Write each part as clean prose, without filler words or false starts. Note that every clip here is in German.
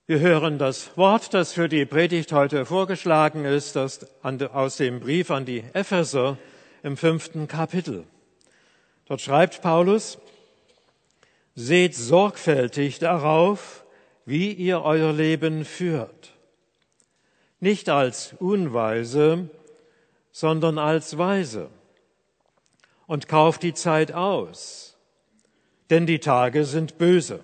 Wir hören das Wort, das für die Predigt heute vorgeschlagen ist, das aus dem Brief an die Epheser im 5. Kapitel. Dort schreibt Paulus: Seht sorgfältig darauf, wie ihr euer Leben führt. Nicht als Unweise, sondern als Weise. Und kauft die Zeit aus, denn die Tage sind böse.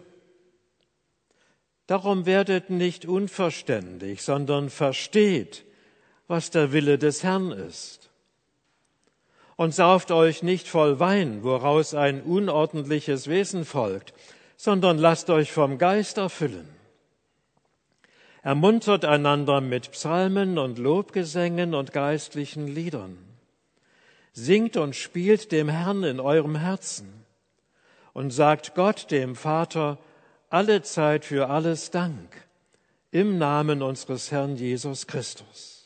Darum werdet nicht unverständig, sondern versteht, was der Wille des Herrn ist. Und sauft euch nicht voll Wein, woraus ein unordentliches Wesen folgt, sondern lasst euch vom Geist erfüllen. Ermuntert einander mit Psalmen und Lobgesängen und geistlichen Liedern. Singt und spielt dem Herrn in eurem Herzen und sagt Gott, dem Vater, alle Zeit für alles Dank, im Namen unseres Herrn Jesus Christus.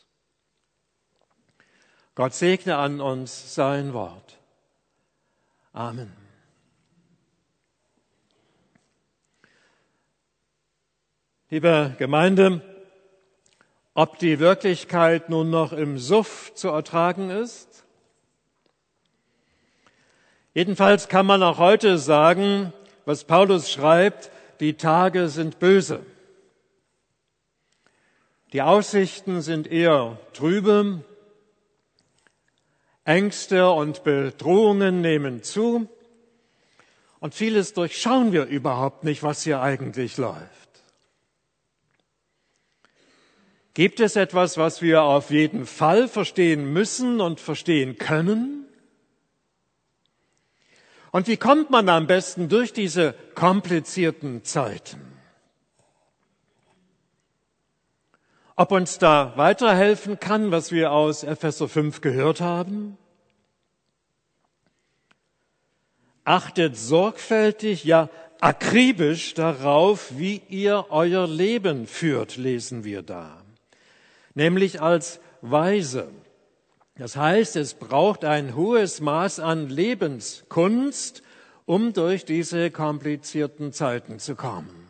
Gott segne an uns sein Wort. Amen. Liebe Gemeinde, ob die Wirklichkeit nun noch im Suff zu ertragen ist? Jedenfalls kann man auch heute sagen, was Paulus schreibt, die Tage sind böse. Die Aussichten sind eher trübe. Ängste und Bedrohungen nehmen zu. Und vieles durchschauen wir überhaupt nicht, was hier eigentlich läuft. Gibt es etwas, was wir auf jeden Fall verstehen müssen und verstehen können? Und wie kommt man am besten durch diese komplizierten Zeiten? Ob uns da weiterhelfen kann, was wir aus Epheser 5 gehört haben? Achtet sorgfältig, ja akribisch darauf, wie ihr euer Leben führt, lesen wir da. Nämlich als Weise. Das heißt, es braucht ein hohes Maß an Lebenskunst, um durch diese komplizierten Zeiten zu kommen.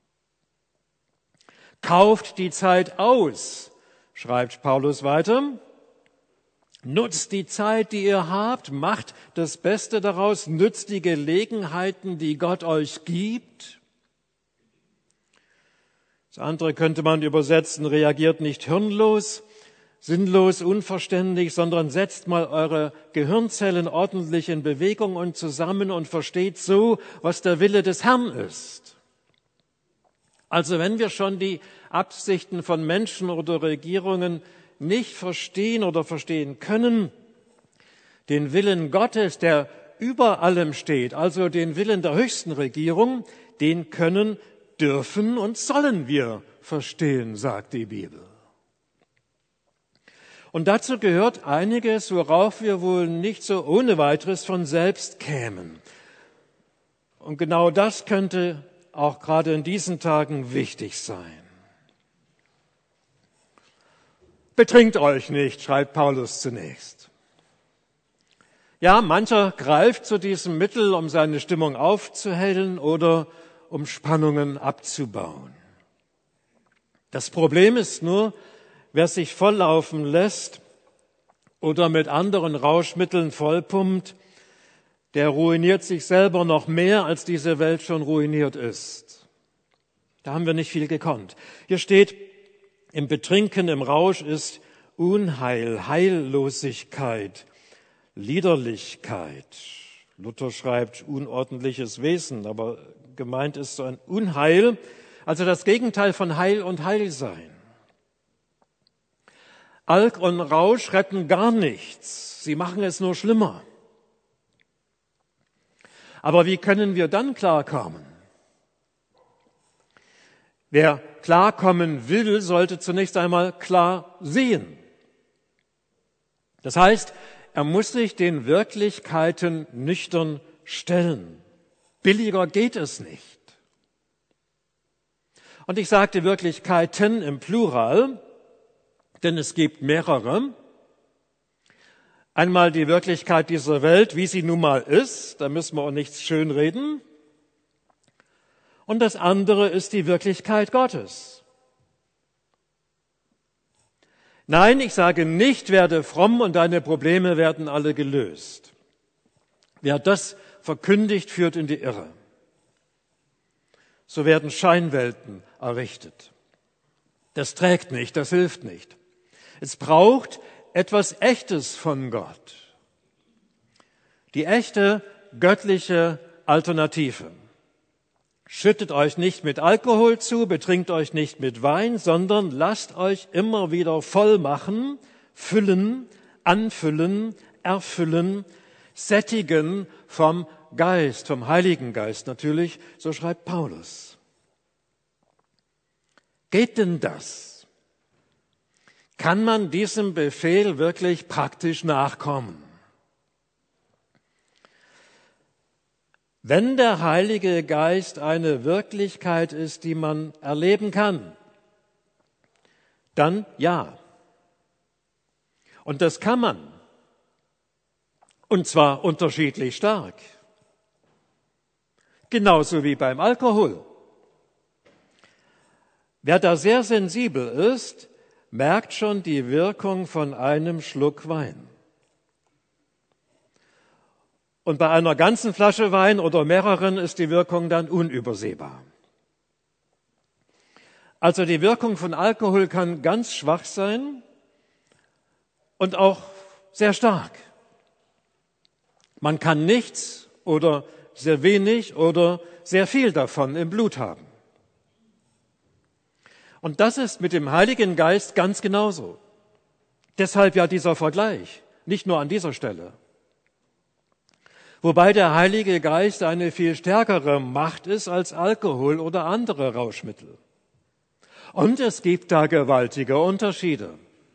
Kauft die Zeit aus, schreibt Paulus weiter. Nutzt die Zeit, die ihr habt, macht das Beste daraus, nützt die Gelegenheiten, die Gott euch gibt. Das andere könnte man übersetzen, reagiert nicht hirnlos, sinnlos, unverständlich, sondern setzt mal eure Gehirnzellen ordentlich in Bewegung und zusammen und versteht so, was der Wille des Herrn ist. Also wenn wir schon die Absichten von Menschen oder Regierungen nicht verstehen oder verstehen können, den Willen Gottes, der über allem steht, also den Willen der höchsten Regierung, den können, dürfen und sollen wir verstehen, sagt die Bibel. Und dazu gehört einiges, worauf wir wohl nicht so ohne weiteres von selbst kämen. Und genau das könnte auch gerade in diesen Tagen wichtig sein. Betrinkt euch nicht, schreibt Paulus zunächst. Ja, mancher greift zu diesem Mittel, um seine Stimmung aufzuhellen oder um Spannungen abzubauen. Das Problem ist nur, wer sich volllaufen lässt oder mit anderen Rauschmitteln vollpumpt, der ruiniert sich selber noch mehr, als diese Welt schon ruiniert ist. Da haben wir nicht viel gekonnt. Hier steht, im Betrinken, im Rausch ist Unheil, Heillosigkeit, Liederlichkeit. Luther schreibt unordentliches Wesen, aber gemeint ist so ein Unheil, also das Gegenteil von Heil und Heilsein. Alk und Rausch retten gar nichts, sie machen es nur schlimmer. Aber wie können wir dann klarkommen? Wer klarkommen will, sollte zunächst einmal klar sehen. Das heißt, er muss sich den Wirklichkeiten nüchtern stellen. Billiger geht es nicht. Und ich sagte Wirklichkeiten im Plural, denn es gibt mehrere. Einmal die Wirklichkeit dieser Welt, wie sie nun mal ist, da müssen wir auch nichts schönreden. und das andere ist die Wirklichkeit Gottes. Nein, ich sage nicht, werde fromm und deine Probleme werden alle gelöst. Wer das verkündigt, führt in die Irre. So werden Scheinwelten errichtet. Das trägt nicht, das hilft nicht. Es braucht etwas Echtes von Gott. Die echte göttliche Alternative. Schüttet euch nicht mit Alkohol zu, betrinkt euch nicht mit Wein, sondern lasst euch immer wieder voll machen, füllen, anfüllen, erfüllen, sättigen vom Geist, vom Heiligen Geist natürlich, so schreibt Paulus. Geht denn das? Kann man diesem Befehl wirklich praktisch nachkommen? Wenn der Heilige Geist eine Wirklichkeit ist, die man erleben kann, dann ja. Und das kann man. Und zwar unterschiedlich stark. Genauso wie beim Alkohol. Wer da sehr sensibel ist, merkt schon die Wirkung von einem Schluck Wein. Und bei einer ganzen Flasche Wein oder mehreren ist die Wirkung dann unübersehbar. Also die Wirkung von Alkohol kann ganz schwach sein und auch sehr stark. Man kann nichts oder sehr wenig oder sehr viel davon im Blut haben. Und das ist mit dem Heiligen Geist ganz genauso. Deshalb ja dieser Vergleich, nicht nur an dieser Stelle. Wobei der Heilige Geist eine viel stärkere Macht ist als Alkohol oder andere Rauschmittel. Und es gibt da gewaltige Unterschiede.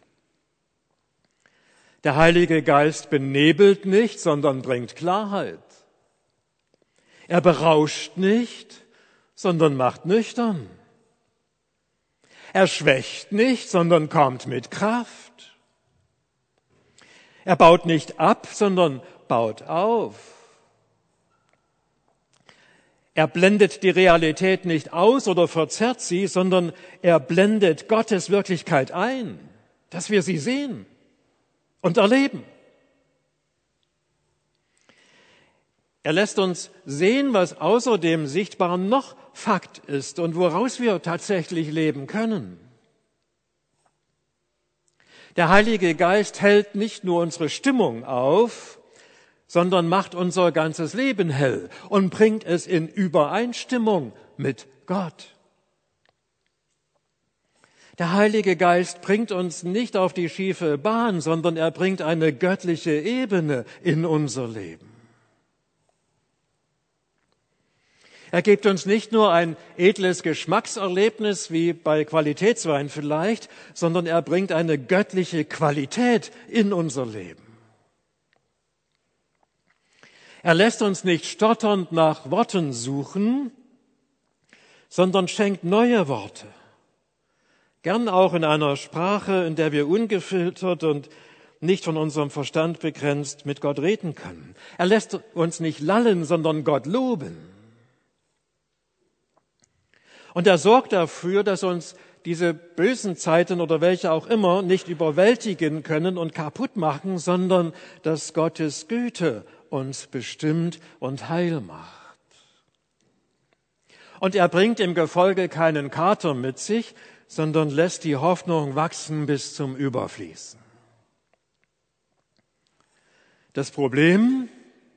Der Heilige Geist benebelt nicht, sondern bringt Klarheit. Er berauscht nicht, sondern macht nüchtern. Er schwächt nicht, sondern kommt mit Kraft. Er baut nicht ab, sondern baut auf. Er blendet die Realität nicht aus oder verzerrt sie, sondern er blendet Gottes Wirklichkeit ein, dass wir sie sehen und erleben. Er lässt uns sehen, was außer dem Sichtbaren noch Fakt ist und woraus wir tatsächlich leben können. Der Heilige Geist hält nicht nur unsere Stimmung auf, sondern macht unser ganzes Leben hell und bringt es in Übereinstimmung mit Gott. Der Heilige Geist bringt uns nicht auf die schiefe Bahn, sondern er bringt eine göttliche Ebene in unser Leben. Er gibt uns nicht nur ein edles Geschmackserlebnis wie bei Qualitätswein vielleicht, sondern er bringt eine göttliche Qualität in unser Leben. Er lässt uns nicht stotternd nach Worten suchen, sondern schenkt neue Worte. Gern auch in einer Sprache, in der wir ungefiltert und nicht von unserem Verstand begrenzt mit Gott reden können. Er lässt uns nicht lallen, sondern Gott loben. Und er sorgt dafür, dass uns diese bösen Zeiten oder welche auch immer nicht überwältigen können und kaputt machen, sondern dass Gottes Güte uns bestimmt und heil macht. Und er bringt im Gefolge keinen Kater mit sich, sondern lässt die Hoffnung wachsen bis zum Überfließen. Das Problem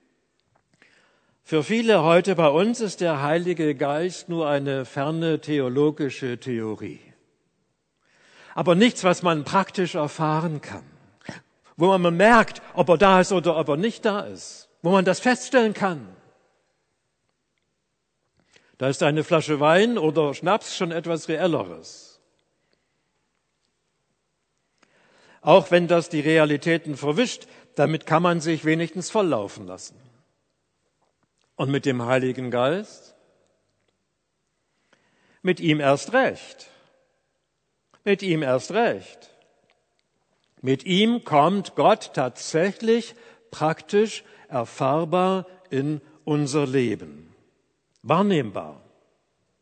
für viele heute bei uns ist der Heilige Geist nur eine ferne theologische Theorie. Aber nichts, was man praktisch erfahren kann. Wo man merkt, ob er da ist oder ob er nicht da ist. Wo man das feststellen kann. Da ist eine Flasche Wein oder Schnaps schon etwas Reelleres. Auch wenn das die Realitäten verwischt, damit kann man sich wenigstens volllaufen lassen. Und mit dem Heiligen Geist? Mit ihm erst recht. Mit ihm erst recht. Mit ihm kommt Gott tatsächlich praktisch erfahrbar in unser Leben. Wahrnehmbar.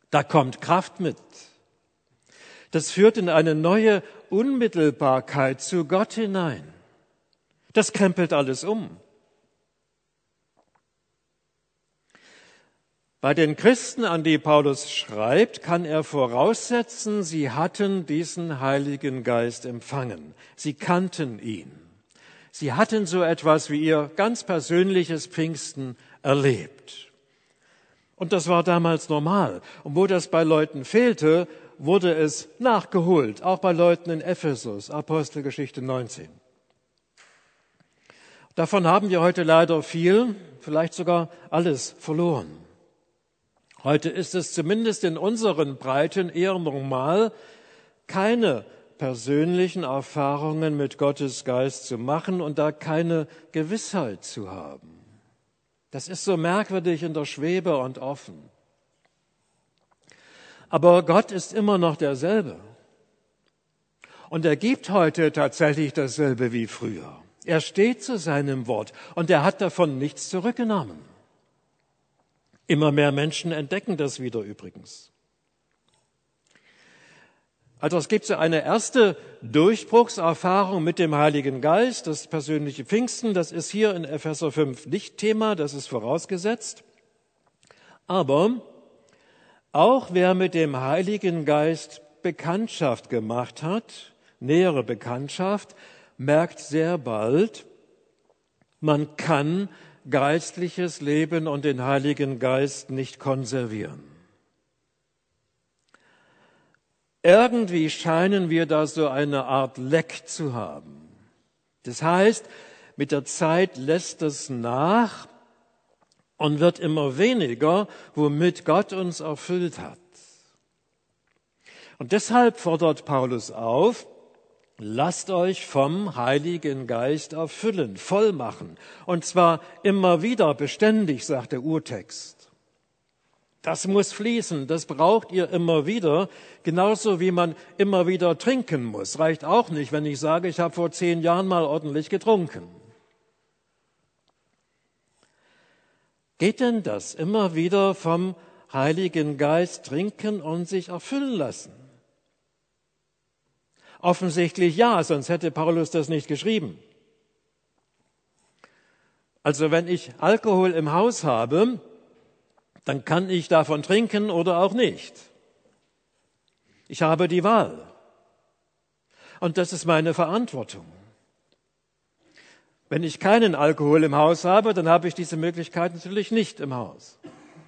Da kommt Kraft mit. Das führt in eine neue Unmittelbarkeit zu Gott hinein. Das krempelt alles um. Bei den Christen, an die Paulus schreibt, kann er voraussetzen, sie hatten diesen Heiligen Geist empfangen. Sie kannten ihn. Sie hatten so etwas wie ihr ganz persönliches Pfingsten erlebt. Und das war damals normal. Und wo das bei Leuten fehlte, wurde es nachgeholt, auch bei Leuten in Ephesus, Apostelgeschichte 19. Davon haben wir heute leider viel, vielleicht sogar alles verloren. Heute ist es zumindest in unseren Breiten eher normal, keine persönlichen Erfahrungen mit Gottes Geist zu machen und da keine Gewissheit zu haben. Das ist so merkwürdig in der Schwebe und offen. Aber Gott ist immer noch derselbe. Und er gibt heute tatsächlich dasselbe wie früher. Er steht zu seinem Wort und er hat davon nichts zurückgenommen. Immer mehr Menschen entdecken das wieder übrigens. Also es gibt so eine erste Durchbruchserfahrung mit dem Heiligen Geist, das persönliche Pfingsten, das ist hier in Epheser 5 nicht Thema, das ist vorausgesetzt. Aber auch wer mit dem Heiligen Geist Bekanntschaft gemacht hat, nähere Bekanntschaft, merkt sehr bald, man kann geistliches Leben und den Heiligen Geist nicht konservieren. Irgendwie scheinen wir da so eine Art Leck zu haben. Das heißt, mit der Zeit lässt es nach und wird immer weniger, womit Gott uns erfüllt hat. Und deshalb fordert Paulus auf, lasst euch vom Heiligen Geist erfüllen, voll machen. Und zwar immer wieder, beständig, sagt der Urtext. Das muss fließen, das braucht ihr immer wieder, genauso wie man immer wieder trinken muss. Reicht auch nicht, wenn ich sage, ich habe vor 10 Jahren mal ordentlich getrunken. Geht denn das immer wieder vom Heiligen Geist trinken und sich erfüllen lassen? Offensichtlich ja, sonst hätte Paulus das nicht geschrieben. Also wenn ich Alkohol im Haus habe, dann kann ich davon trinken oder auch nicht. Ich habe die Wahl. Und das ist meine Verantwortung. Wenn ich keinen Alkohol im Haus habe, dann habe ich diese Möglichkeit natürlich nicht im Haus.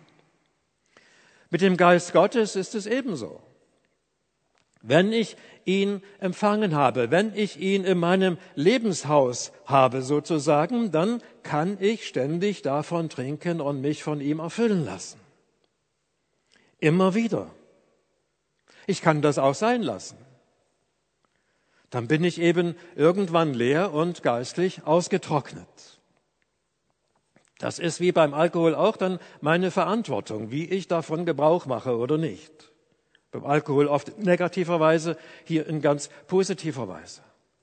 Mit dem Geist Gottes ist es ebenso. Wenn ich ihn empfangen habe, wenn ich ihn in meinem Lebenshaus habe sozusagen, dann kann ich ständig davon trinken und mich von ihm erfüllen lassen. Immer wieder. Ich kann das auch sein lassen. Dann bin ich eben irgendwann leer und geistlich ausgetrocknet. Das ist wie beim Alkohol auch dann meine Verantwortung, wie ich davon Gebrauch mache oder nicht. Beim Alkohol oft in negativer Weise, hier in ganz positiver Weise.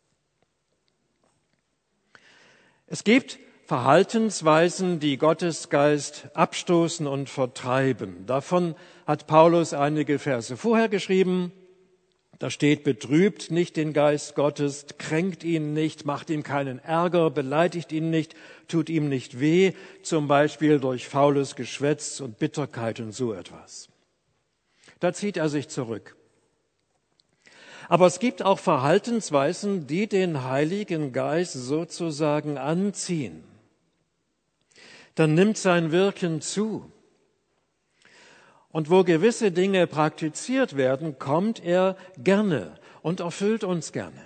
Es gibt Verhaltensweisen, die Gottes Geist abstoßen und vertreiben. Davon hat Paulus einige Verse vorher geschrieben. Da steht, betrübt nicht den Geist Gottes, kränkt ihn nicht, macht ihm keinen Ärger, beleidigt ihn nicht, tut ihm nicht weh, zum Beispiel durch faules Geschwätz und Bitterkeit und so etwas. Da zieht er sich zurück. Aber es gibt auch Verhaltensweisen, die den Heiligen Geist sozusagen anziehen. Dann nimmt sein Wirken zu. Und wo gewisse Dinge praktiziert werden, kommt er gerne und erfüllt uns gerne.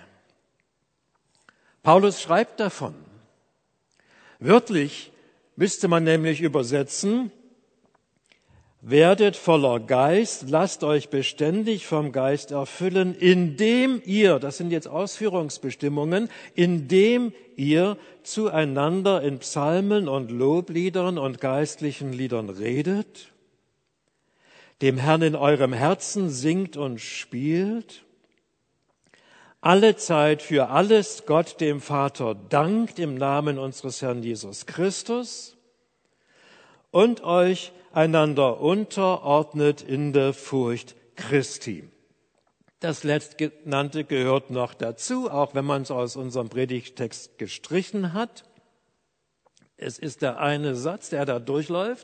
Paulus schreibt davon. Wörtlich müsste man nämlich übersetzen, werdet voller Geist, lasst euch beständig vom Geist erfüllen, indem ihr, das sind jetzt Ausführungsbestimmungen, indem ihr zueinander in Psalmen und Lobliedern und geistlichen Liedern redet, dem Herrn in eurem Herzen singt und spielt, alle Zeit für alles Gott dem Vater dankt im Namen unseres Herrn Jesus Christus und euch einander unterordnet in der Furcht Christi. Das Letztgenannte gehört noch dazu, auch wenn man es aus unserem Predigttext gestrichen hat. Es ist der eine Satz, der da durchläuft.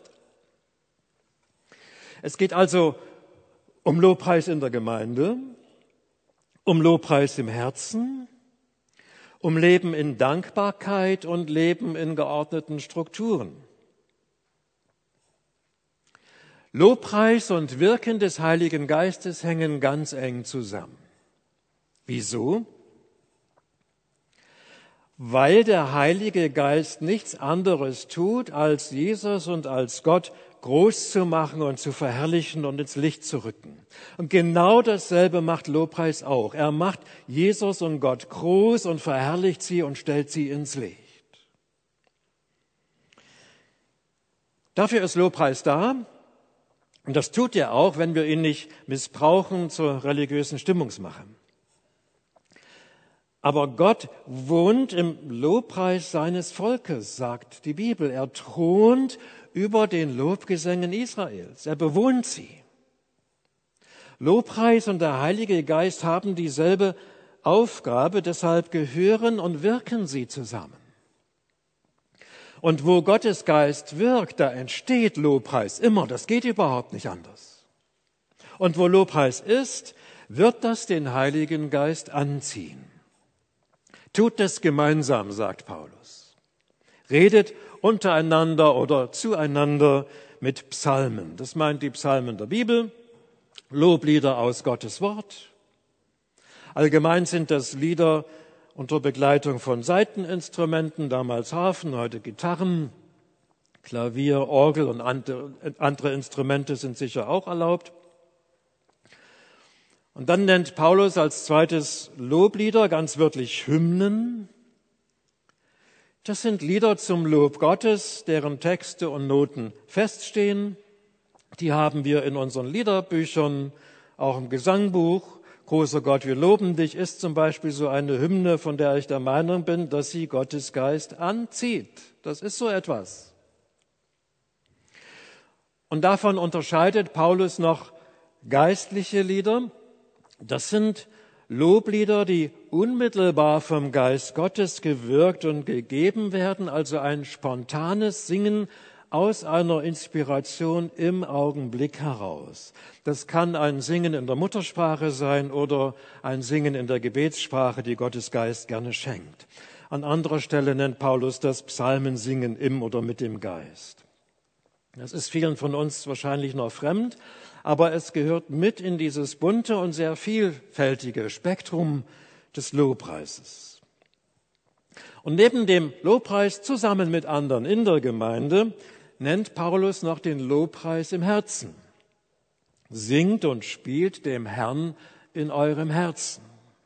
Es geht also um Lobpreis in der Gemeinde, um Lobpreis im Herzen, um Leben in Dankbarkeit und Leben in geordneten Strukturen. Lobpreis und Wirken des Heiligen Geistes hängen ganz eng zusammen. Wieso? Weil der Heilige Geist nichts anderes tut, als Jesus und als Gott groß zu machen und zu verherrlichen und ins Licht zu rücken. Und genau dasselbe macht Lobpreis auch. Er macht Jesus und Gott groß und verherrlicht sie und stellt sie ins Licht. Dafür ist Lobpreis da. Und das tut er auch, wenn wir ihn nicht missbrauchen zur religiösen Stimmungsmache. Aber Gott wohnt im Lobpreis seines Volkes, sagt die Bibel. Er thront über den Lobgesängen Israels. Er bewohnt sie. Lobpreis und der Heilige Geist haben dieselbe Aufgabe, deshalb gehören und wirken sie zusammen. Und wo Gottes Geist wirkt, da entsteht Lobpreis immer. Das geht überhaupt nicht anders. Und wo Lobpreis ist, wird das den Heiligen Geist anziehen. Tut es gemeinsam, sagt Paulus. Redet untereinander oder zueinander mit Psalmen. Das meint die Psalmen der Bibel, Loblieder aus Gottes Wort. Allgemein sind das Lieder unter Begleitung von Saiteninstrumenten, damals Harfen, heute Gitarren, Klavier, Orgel und andere Instrumente sind sicher auch erlaubt. Und dann nennt Paulus als zweites Loblieder, ganz wörtlich Hymnen. Das sind Lieder zum Lob Gottes, deren Texte und Noten feststehen. Die haben wir in unseren Liederbüchern, auch im Gesangbuch. Großer Gott, wir loben dich ist zum Beispiel so eine Hymne, von der ich der Meinung bin, dass sie Gottes Geist anzieht. Das ist so etwas. Und davon unterscheidet Paulus noch geistliche Lieder. Das sind Loblieder, die unmittelbar vom Geist Gottes gewirkt und gegeben werden, also ein spontanes Singen aus einer Inspiration im Augenblick heraus. Das kann ein Singen in der Muttersprache sein oder ein Singen in der Gebetssprache, die Gottes Geist gerne schenkt. An anderer Stelle nennt Paulus das Psalmensingen im oder mit dem Geist. Das ist vielen von uns wahrscheinlich noch fremd, aber es gehört mit in dieses bunte und sehr vielfältige Spektrum des Lobpreises. Und neben dem Lobpreis zusammen mit anderen in der Gemeinde nennt Paulus noch den Lobpreis im Herzen. Singt und spielt dem Herrn in eurem Herzen.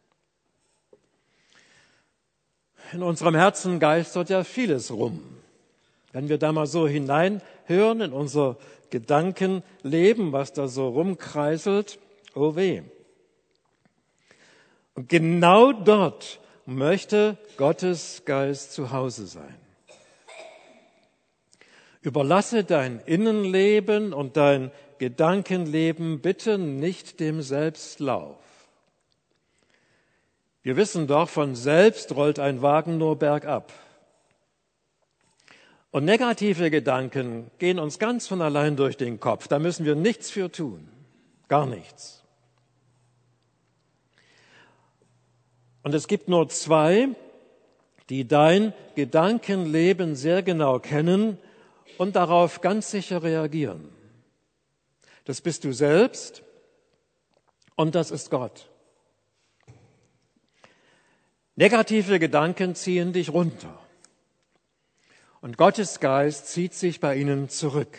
In unserem Herzen geistert ja vieles rum. Wenn wir da mal so hineinhören in unser Gedankenleben, was da so rumkreiselt, oh weh. Und genau dort möchte Gottes Geist zu Hause sein. Überlasse dein Innenleben und dein Gedankenleben bitte nicht dem Selbstlauf. Wir wissen doch, von selbst rollt ein Wagen nur bergab. Und negative Gedanken gehen uns ganz von allein durch den Kopf. Da müssen wir nichts für tun. Gar nichts. Und es gibt nur zwei, die dein Gedankenleben sehr genau kennen und darauf ganz sicher reagieren. Das bist du selbst und das ist Gott. Negative Gedanken ziehen dich runter. Und Gottes Geist zieht sich bei ihnen zurück.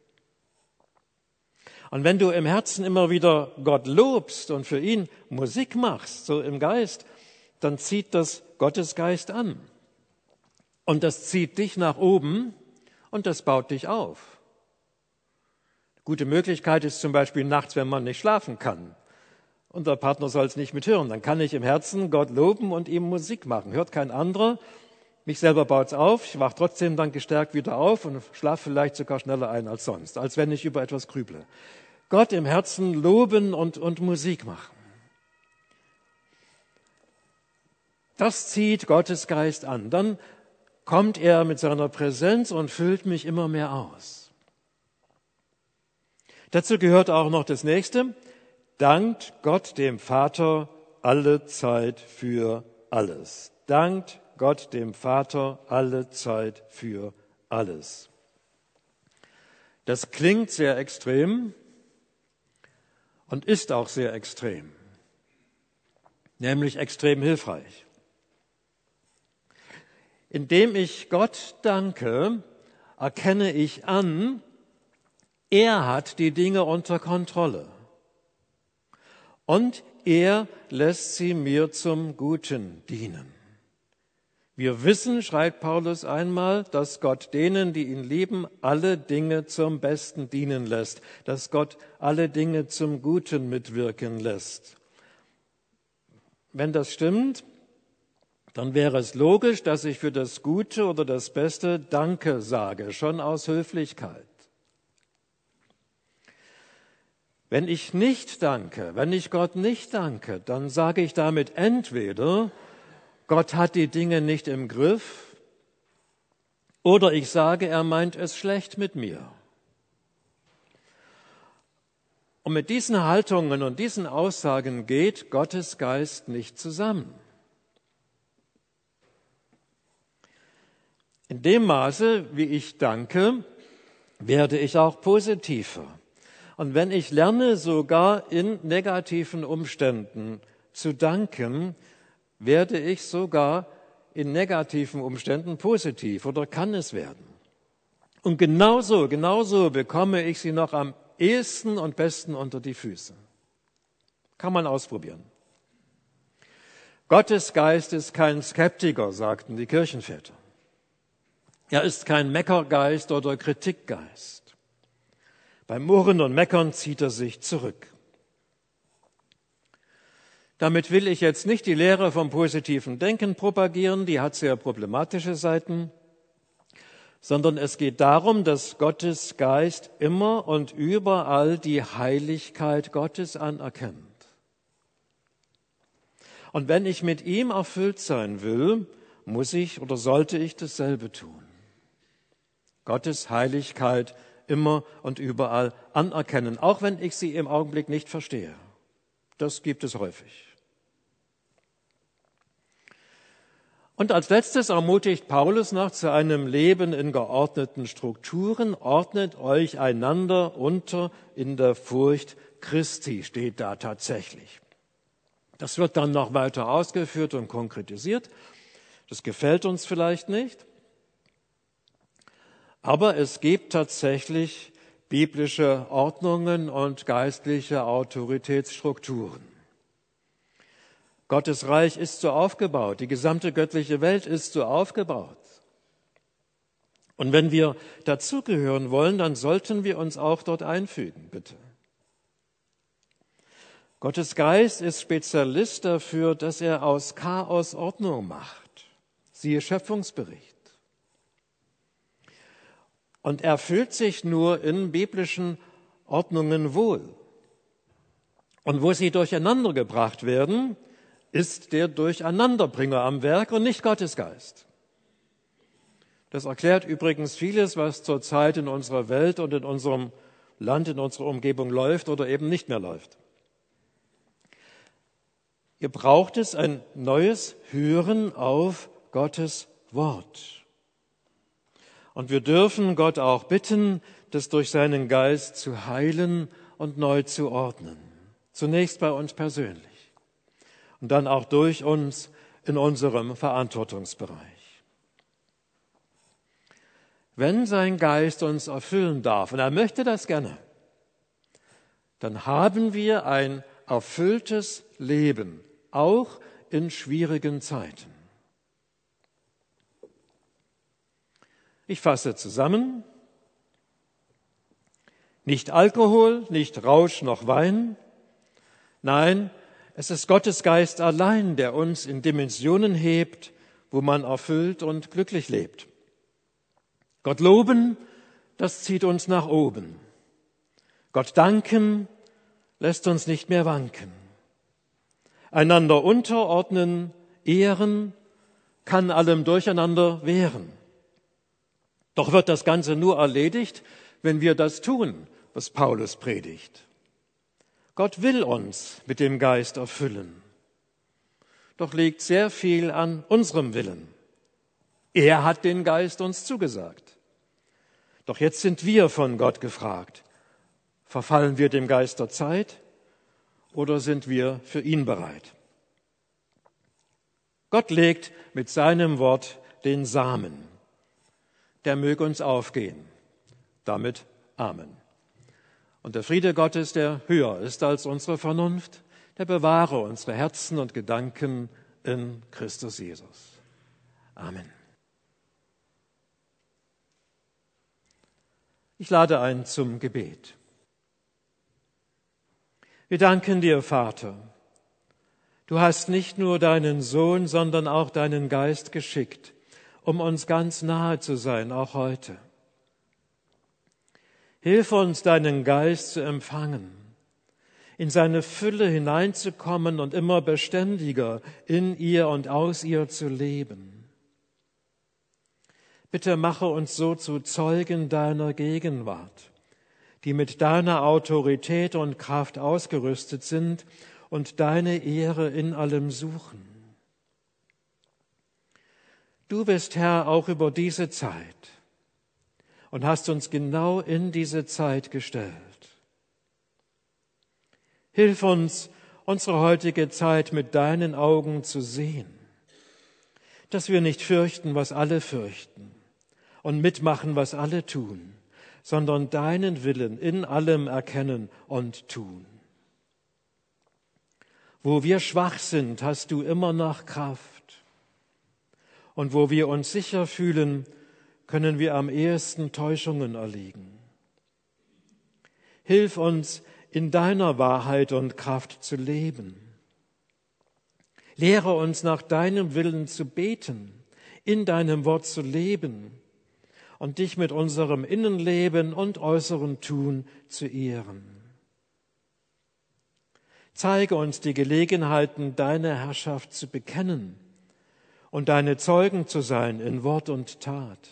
Und wenn du im Herzen immer wieder Gott lobst und für ihn Musik machst, so im Geist, dann zieht das Gottes Geist an. Und das zieht dich nach oben und das baut dich auf. Gute Möglichkeit ist zum Beispiel nachts, wenn man nicht schlafen kann. Und der Partner soll es nicht mithören. Dann kann ich im Herzen Gott loben und ihm Musik machen. Hört kein anderer. Mich selber baut's auf, ich wache trotzdem dann gestärkt wieder auf und schlafe vielleicht sogar schneller ein als sonst, als wenn ich über etwas grüble. Gott im Herzen loben und Musik machen. Das zieht Gottes Geist an. Dann kommt er mit seiner Präsenz und füllt mich immer mehr aus. Dazu gehört auch noch das Nächste. Dankt Gott dem Vater alle Zeit für alles. Dankt Gott dem Vater alle Zeit für alles. Das klingt sehr extrem und ist auch sehr extrem, nämlich extrem hilfreich. Indem ich Gott danke, erkenne ich an, er hat die Dinge unter Kontrolle und er lässt sie mir zum Guten dienen. Wir wissen, schreibt Paulus einmal, dass Gott denen, die ihn lieben, alle Dinge zum Besten dienen lässt, dass Gott alle Dinge zum Guten mitwirken lässt. Wenn das stimmt, dann wäre es logisch, dass ich für das Gute oder das Beste Danke sage, schon aus Höflichkeit. Wenn ich nicht danke, wenn ich Gott nicht danke, dann sage ich damit entweder, Gott hat die Dinge nicht im Griff, oder ich sage, er meint es schlecht mit mir. Und mit diesen Haltungen und diesen Aussagen geht Gottes Geist nicht zusammen. In dem Maße, wie ich danke, werde ich auch positiver. Und wenn ich lerne, sogar in negativen Umständen zu danken, werde ich sogar in negativen Umständen positiv oder kann es werden. Und genauso bekomme ich sie noch am ehesten und besten unter die Füße. Kann man ausprobieren. Gottes Geist ist kein Skeptiker, sagten die Kirchenväter. Er ist kein Meckergeist oder Kritikgeist. Beim Murren und Meckern zieht er sich zurück. Damit will ich jetzt nicht die Lehre vom positiven Denken propagieren, die hat sehr problematische Seiten, sondern es geht darum, dass Gottes Geist immer und überall die Heiligkeit Gottes anerkennt. Und wenn ich mit ihm erfüllt sein will, muss ich oder sollte ich dasselbe tun. Gottes Heiligkeit immer und überall anerkennen, auch wenn ich sie im Augenblick nicht verstehe. Das gibt es häufig. Und als letztes ermutigt Paulus noch zu einem Leben in geordneten Strukturen. Ordnet euch einander unter in der Furcht Christi, steht da tatsächlich. Das wird dann noch weiter ausgeführt und konkretisiert. Das gefällt uns vielleicht nicht. Aber es gibt tatsächlich biblische Ordnungen und geistliche Autoritätsstrukturen. Gottes Reich ist so aufgebaut, die gesamte göttliche Welt ist so aufgebaut. Und wenn wir dazugehören wollen, dann sollten wir uns auch dort einfügen, bitte. Gottes Geist ist Spezialist dafür, dass er aus Chaos Ordnung macht. Siehe Schöpfungsbericht. Und er fühlt sich nur in biblischen Ordnungen wohl. Und wo sie durcheinander gebracht werden, ist der Durcheinanderbringer am Werk und nicht Gottes Geist. Das erklärt übrigens vieles, was zurzeit in unserer Welt und in unserem Land, in unserer Umgebung läuft oder eben nicht mehr läuft. Ihr braucht es ein neues Hören auf Gottes Wort. Und wir dürfen Gott auch bitten, das durch seinen Geist zu heilen und neu zu ordnen. Zunächst bei uns persönlich und dann auch durch uns in unserem Verantwortungsbereich. Wenn sein Geist uns erfüllen darf, und er möchte das gerne, dann haben wir ein erfülltes Leben, auch in schwierigen Zeiten. Ich fasse zusammen. Nicht Alkohol, nicht Rausch noch Wein. Nein, es ist Gottes Geist allein, der uns in Dimensionen hebt, wo man erfüllt und glücklich lebt. Gott loben, das zieht uns nach oben. Gott danken, lässt uns nicht mehr wanken. Einander unterordnen, ehren, kann allem Durcheinander wehren. Doch wird das Ganze nur erledigt, wenn wir das tun, was Paulus predigt. Gott will uns mit dem Geist erfüllen. Doch liegt sehr viel an unserem Willen. Er hat den Geist uns zugesagt. Doch jetzt sind wir von Gott gefragt. Verfallen wir dem Geist der Zeit oder sind wir für ihn bereit? Gott legt mit seinem Wort den Samen. Der möge uns aufgehen. Damit Amen. Und der Friede Gottes, der höher ist als unsere Vernunft, der bewahre unsere Herzen und Gedanken in Christus Jesus. Amen. Ich lade ein zum Gebet. Wir danken dir, Vater. Du hast nicht nur deinen Sohn, sondern auch deinen Geist geschickt, um uns ganz nahe zu sein, auch heute. Hilf uns, deinen Geist zu empfangen, in seine Fülle hineinzukommen und immer beständiger in ihr und aus ihr zu leben. Bitte mache uns so zu Zeugen deiner Gegenwart, die mit deiner Autorität und Kraft ausgerüstet sind und deine Ehre in allem suchen. Du bist Herr auch über diese Zeit und hast uns genau in diese Zeit gestellt. Hilf uns, unsere heutige Zeit mit deinen Augen zu sehen, dass wir nicht fürchten, was alle fürchten und mitmachen, was alle tun, sondern deinen Willen in allem erkennen und tun. Wo wir schwach sind, hast du immer noch Kraft. Und wo wir uns sicher fühlen, können wir am ehesten Täuschungen erliegen. Hilf uns, in deiner Wahrheit und Kraft zu leben. Lehre uns, nach deinem Willen zu beten, in deinem Wort zu leben und dich mit unserem Innenleben und äußeren Tun zu ehren. Zeige uns die Gelegenheiten, deine Herrschaft zu bekennen und deine Zeugen zu sein in Wort und Tat.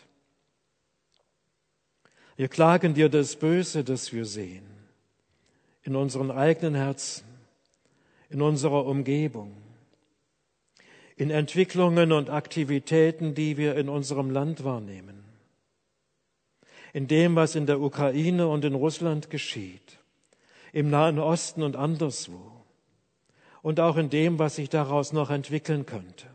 Wir klagen dir das Böse, das wir sehen, in unseren eigenen Herzen, in unserer Umgebung, in Entwicklungen und Aktivitäten, die wir in unserem Land wahrnehmen, in dem, was in der Ukraine und in Russland geschieht, im Nahen Osten und anderswo und auch in dem, was sich daraus noch entwickeln könnte.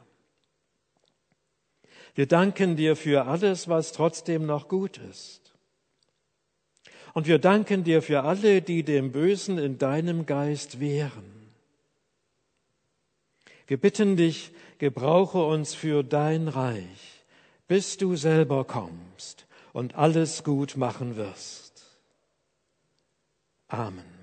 Wir danken dir für alles, was trotzdem noch gut ist. Und wir danken dir für alle, die dem Bösen in deinem Geist wehren. Wir bitten dich, gebrauche uns für dein Reich, bis du selber kommst und alles gut machen wirst. Amen.